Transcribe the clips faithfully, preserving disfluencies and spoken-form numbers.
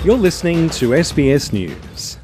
You're listening to S B S News.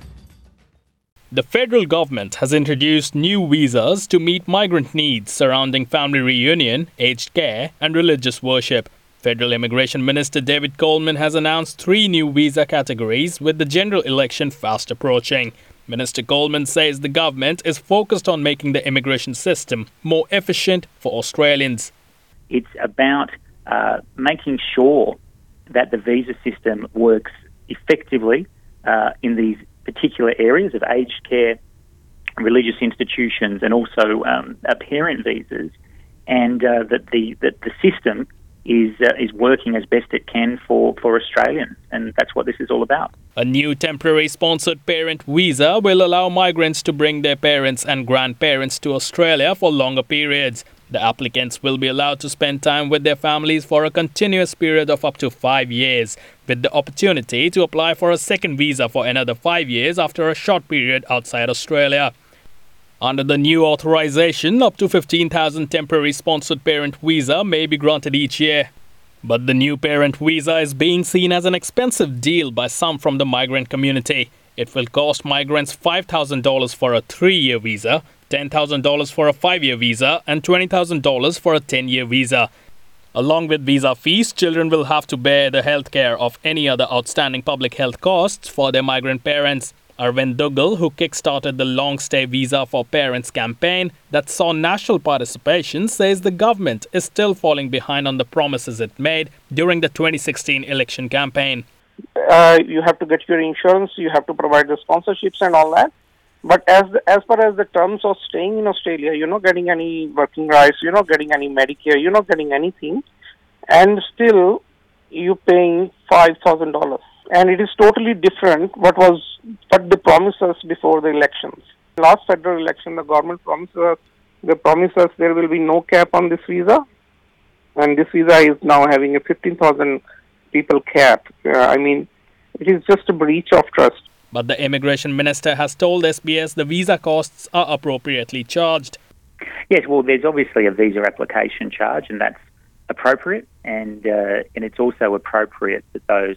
The federal government has introduced new visas to meet migrant needs surrounding family reunion, aged care, and religious worship. Federal Immigration Minister David Coleman has announced three new visa categories with the general election fast approaching. Minister Coleman says the government is focused on making the immigration system more efficient for Australians. It's about uh, making sure that the visa system works effectively uh, in these particular areas of aged care, religious institutions, and also um, uh, parent visas, and uh, that the that the system is uh, is working as best it can for, for Australians, and that's what this is all about. A new temporary sponsored parent visa will allow migrants to bring their parents and grandparents to Australia for longer periods. The applicants will be allowed to spend time with their families for a continuous period of up to five years, with the opportunity to apply for a second visa for another five years after a short period outside Australia. Under the new authorization, up to fifteen thousand temporary sponsored parent visa may be granted each year. But the new parent visa is being seen as an expensive deal by some from the migrant community. It will cost migrants five thousand dollars for a three-year visa, ten thousand dollars for a five-year visa, and twenty thousand dollars for a ten-year visa. Along with visa fees, children will have to bear the health care of any other outstanding public health costs for their migrant parents. Arvind Duggal, who kick-started the Long Stay Visa for Parents campaign that saw national participation, says the government is still falling behind on the promises it made during the twenty sixteen election campaign. Uh, you have to get your insurance, you have to provide the sponsorships and all that. But as the, as far as the terms of staying in Australia, you're not getting any working rights, you're not getting any Medicare, you're not getting anything, and still you're paying five thousand dollars. And it is totally different what was what they promised us before the elections. Last federal election, the government promised us, they promised us there will be no cap on this visa, and this visa is now having a fifteen thousand people cap. Uh, I mean, it is just a breach of trust. But the immigration minister has told S B S the visa costs are appropriately charged. Yes, well, there's obviously a visa application charge, and that's appropriate, and uh, and it's also appropriate that those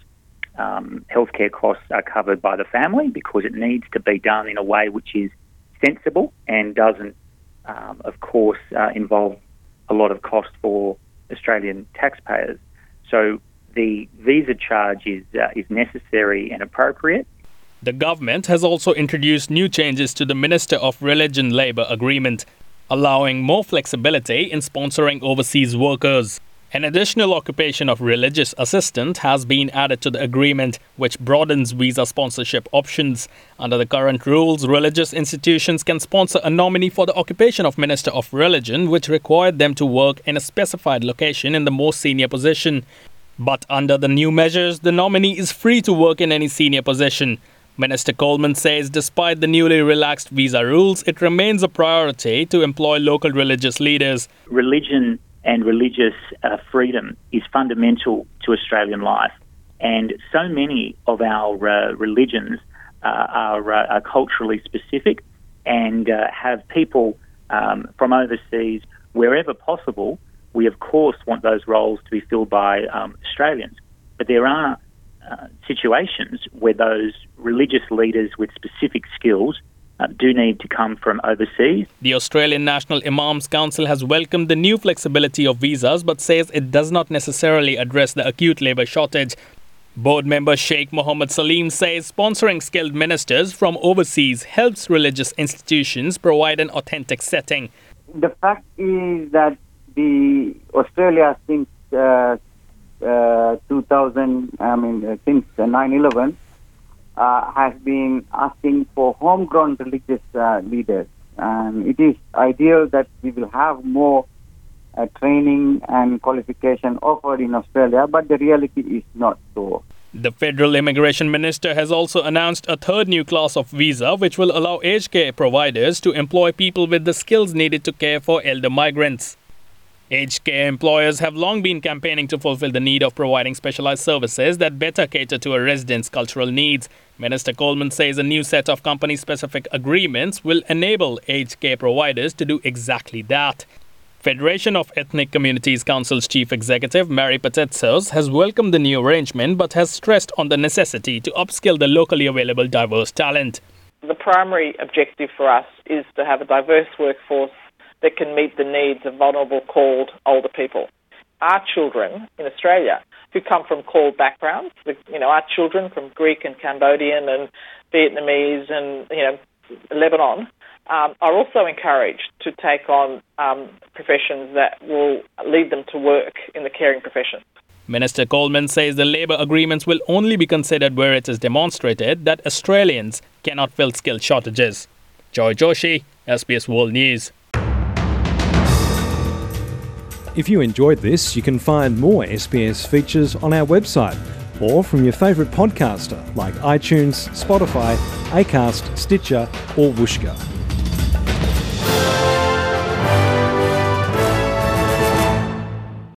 um, healthcare costs are covered by the family, because it needs to be done in a way which is sensible and doesn't, um, of course, uh, involve a lot of cost for Australian taxpayers. So the visa charge is uh, is necessary and appropriate. The government has also introduced new changes to the Minister of Religion Labour agreement, allowing more flexibility in sponsoring overseas workers. An additional occupation of religious assistant has been added to the agreement, which broadens visa sponsorship options. Under the current rules, religious institutions can sponsor a nominee for the occupation of Minister of Religion, which required them to work in a specified location in the most senior position. But under the new measures, the nominee is free to work in any senior position. Minister Coleman says despite the newly relaxed visa rules, it remains a priority to employ local religious leaders. Religion and religious uh, freedom is fundamental to Australian life, and so many of our uh, religions uh, are, uh, are culturally specific and uh, have people um, from overseas wherever possible. We, of course, want those roles to be filled by um, Australians, but there are uh, situations where those religious leaders with specific skills uh, do need to come from overseas. The Australian National Imams Council has welcomed the new flexibility of visas, but says it does not necessarily address the acute labour shortage. Board member Sheikh Mohammed Salim says sponsoring skilled ministers from overseas helps religious institutions provide an authentic setting. The fact is that the Australia since uh, uh, two thousand, I mean uh, since nine eleven, uh, has been asking for homegrown religious uh, leaders, and it is ideal that we will have more uh, training and qualification offered in Australia, but the reality is not so. The Federal Immigration Minister has also announced a third new class of visa which will allow aged care providers to employ people with the skills needed to care for elder migrants. Aged care employers have long been campaigning to fulfill the need of providing specialized services that better cater to a resident's cultural needs. Minister Coleman says a new set of company-specific agreements will enable aged care providers to do exactly that. Federation of Ethnic Communities Council's Chief Executive, Mary Patetsos, has welcomed the new arrangement but has stressed on the necessity to upskill the locally available diverse talent. The primary objective for us is to have a diverse workforce that can meet the needs of vulnerable, called older people. Our children in Australia who come from called backgrounds, you know, our children from Greek and Cambodian and Vietnamese and, you know, Lebanon, um, are also encouraged to take on um, professions that will lead them to work in the caring profession. Minister Coleman says the labour agreements will only be considered where it is demonstrated that Australians cannot fill skill shortages. Joy Joshi, S B S World News. If you enjoyed this, you can find more S B S features on our website or from your favourite podcaster like iTunes, Spotify, Acast, Stitcher or Whooshkaa.